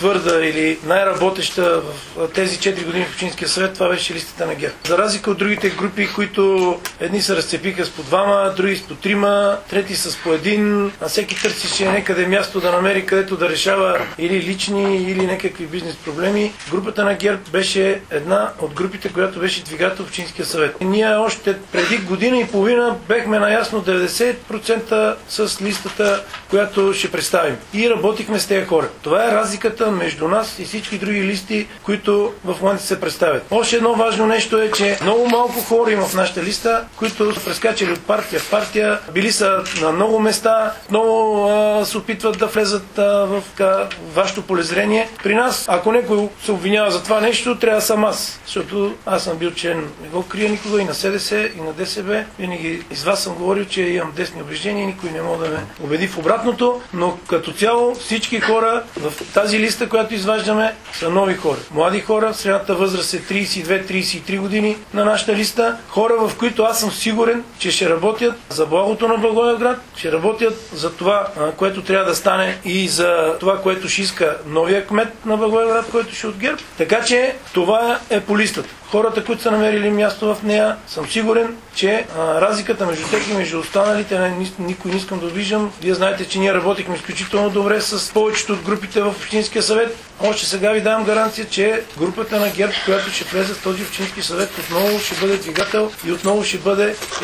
най-твърда или най-работеща в тези 4 години в Общинския съвет, това беше листата на ГЕРБ. За разлика от другите групи, които едни се разцепиха с по двама, други с по трима, трети с по един, а всеки търсише някъде място да намери, където да решава или лични, или някакви бизнес проблеми. Групата на ГЕРБ беше една от групите, която беше двигател в Общинския съвет. Ние още преди година и половина бехме наясно 90% с листата, която ще представим. И работихме с тези хора. Това е разликата между нас и всички други листи, които в момента се представят. Още едно важно нещо е, че много малко хора има в нашата листа, които са прескачали от партия в партия, били са на много места, много се опитват да влезат в вашето полезрение. При нас, ако някой се обвинява за това нещо, трябва да съм аз. Защото аз съм бил член, не го крия никога, и на СДС, и на ДСБ. Винаги из вас съм говорил, че имам десни убеждения и никой не може да ме убеди в обратното, но като цяло всички хора в тази листа, която изваждаме, са нови хора. Млади хора, средната възраст е 32-33 години на нашата листа. Хора, в които аз съм сигурен, че ще работят за благото на Благоевград, ще работят за това, което трябва да стане и за това, което ще иска новия кмет на Благоевград, който ще от ГЕРБ. Така че това е по листата. Хората, които са намерили място в нея, съм сигурен, че разликата между тях и между останалите, никой не искам да обиждам. Вие знаете, че ние работихме изключително добре с повечето от групите в Общинския съвет. Още сега ви давам гаранция, че групата на ГЕРБ, която ще влезе в този Общински съвет, отново ще бъде двигател и отново ще бъде